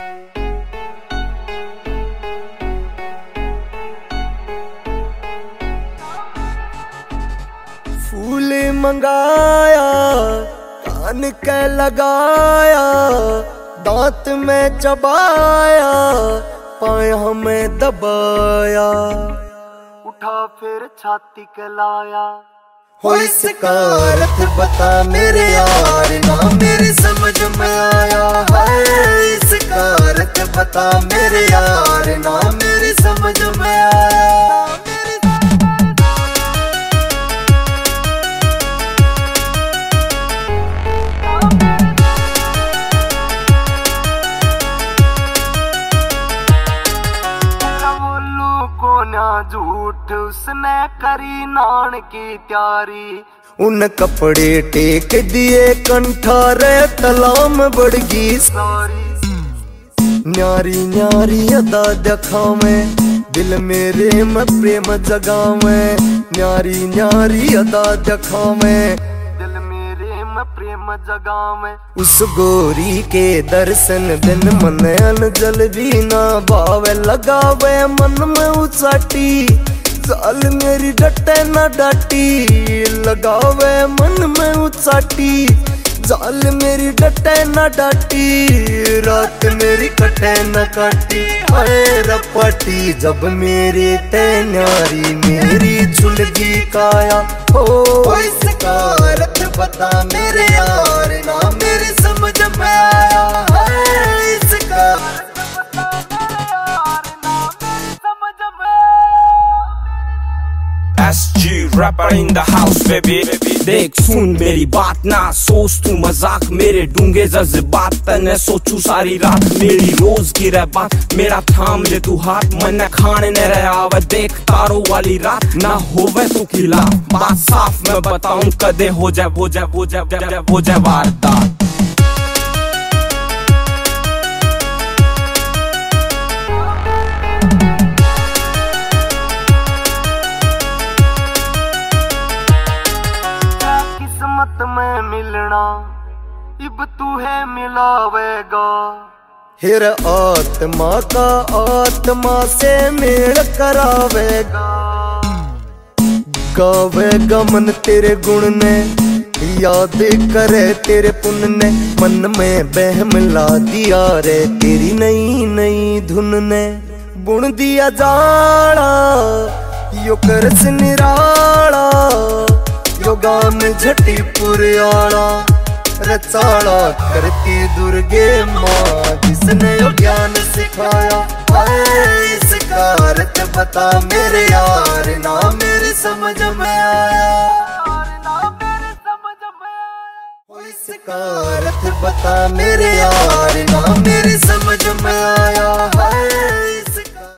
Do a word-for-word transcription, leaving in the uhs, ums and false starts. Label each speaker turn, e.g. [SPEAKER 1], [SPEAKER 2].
[SPEAKER 1] फूल मंगाया कान के लगाया, दांत में चबाया, पाए हमें दबाया, उठा फिर छाती के लाया। हो इसका अर्थ बता मेरे यार, ना मेरी समझ में आया है। इसका अर्थ बता मेरे यार, ना मेरी समझ में आया। झूठ उसने करी नान की त्यारी, उन कपड़े टेक दिए कंठारे, तलाम बढ़गी सारी। न्यारी न्यारी अदा दिखावे, दिल मेरे में प्रेम जगावे। न्यारी न्यारी अदा दिखावे, दिल मेरे में प्रेम जगावे। उस गोरी के दर्शन दिन मन अनजल भी ना भावे, लगावे मन में उचाटी, जाल मेरी डटे ना डाटी। लगावे मन में उचाटी, जाल मेरी डटे ना डाटी। रात मेरी कटे न काटी, हाय रपाटी। जब मेरी तैयारी मेरी झुलगी काया, हो इसका अर्थ बता मेरे यार, ना मेरी समझ में आया है। इसका
[SPEAKER 2] S G rapper in the house baby. देख सुन मेरी बात, ना सोच तू मजाक, मेरे डूंगे जज्बात तने सोचू सारी रात। मेरी रोज की रह बात, मेरा थाम ले तू हाथ, मन खाने न रहा आवे। देख तारों वाली रात, ना होवे तू खिलाफ। बात साफ मैं बताऊं, कदे हो जाए हो जाए हो जाए हो जाए वारदात।
[SPEAKER 1] किस्मत में मिलना इब तू है मिलावेगा, हिर आत्मा का आत्मा से मेल करावेगा। गावेगा मन तेरे गुण ने, याद करे तेरे पुण्य ने। मन में बहम ला दिया रे तेरी नई नई धुन ने। बुन दिया जाड़ा यो करस निराला, योगा में झटी पुरियाला। रचाला करती दुर्गे माँ, जिसने यो ज्ञान सिखाया है। इसका अर्थ बता मेरे यार, ना मेरी समझ में आया। इसका अर्थ बता मेरे यार, ना मेरी समझ में आया है।